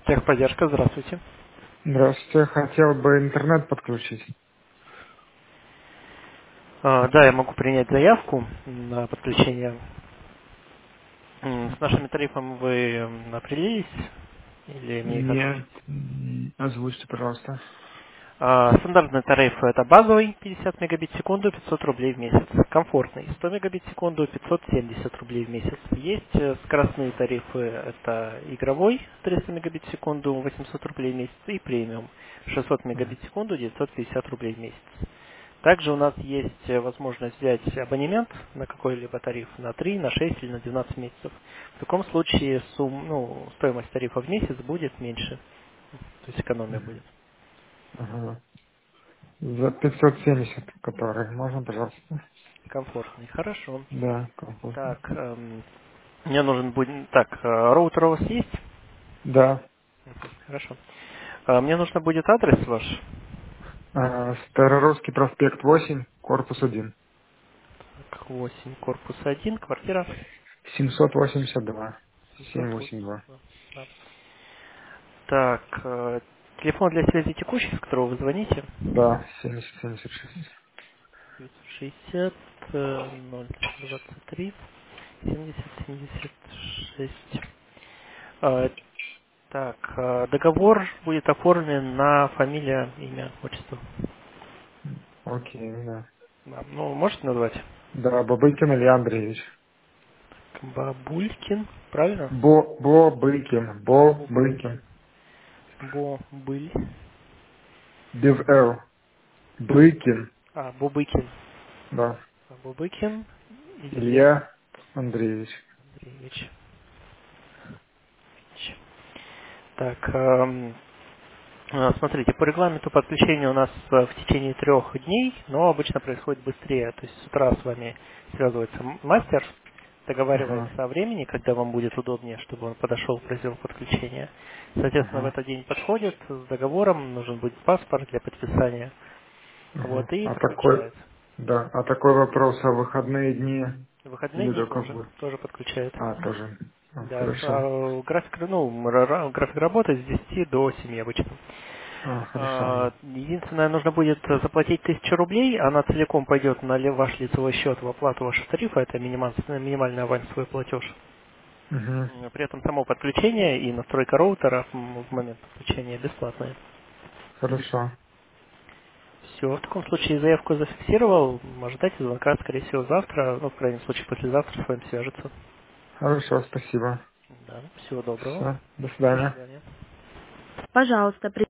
Техподдержка, здравствуйте. Здравствуйте, хотел бы интернет подключить. Да, я могу принять заявку на подключение. С нашими тарифами вы определились? Или мне их Нет, озвучить? озвучьте, пожалуйста. Стандартный тариф это базовый 50 мегабит в секунду, 500 рублей в месяц. Комфортный 100 мегабит в секунду, 570 рублей в месяц. Есть скоростные тарифы, это игровой 300 мегабит в секунду, 800 рублей в месяц и премиум 600 мегабит в секунду, 950 рублей в месяц. Также у нас есть возможность взять абонемент на какой-либо тариф на 3, на 6 или на 12 месяцев. В таком случае стоимость тарифа в месяц будет меньше, то есть экономия будет. Ага. За 570, который. Можно, пожалуйста? Комфортный. Хорошо. Да, комфортно. Так, мне нужен будет... Так, роутер у вас есть? Да. Хорошо. Мне нужно будет адрес ваш. Старорусский проспект 8, корпус 1. Так, 8, корпус 1, квартира 782. 782. 782. Да. Так, телефон для связи текущий, с которого вы звоните. Да, 7076. 960 023 70 76. Так, договор будет оформлен на фамилия, имя, отчество. Окей, да. Да, ну, можете назвать? Да, Бабыкин Илья Андреевич. Бабулькин, правильно? Бобыкин. Бобыкин. Бобыкин. Бобыль. Без Л. Быкин. Бобыкин. Да. Бобыкин Илья Илья Андреевич. Андреевич. Так, смотрите, по регламенту подключения у нас в течение 3 дней, но обычно происходит быстрее. То есть с утра с вами связывается мастер, Ага. договаривается о времени, когда вам будет удобнее, чтобы он подошел, произвел подключение. Соответственно, в Ага. этот день подходит с договором, нужен будет паспорт для подписания. Ага. Вот, и А такой, подключается. да, а такой вопрос, а выходные дни В выходные или дни только тоже, будет? тоже подключает. Тоже. Да, Хорошо. график, график работы с 10 до 7 обычно. Хорошо, да. Единственное, нужно будет заплатить 1000 рублей, она целиком пойдет на ваш лицевой счет в оплату вашего тарифа, это минимальный авансовый платеж. Угу. При этом само подключение и настройка роутера в момент подключения бесплатные. Хорошо. Все, в таком случае заявку зафиксировал, ожидайте звонка, скорее всего, завтра, ну, в крайнем случае, послезавтра с вами свяжется. Хорошо, спасибо. Да, всего доброго, Все, до до свидания. свидания. Пожалуйста,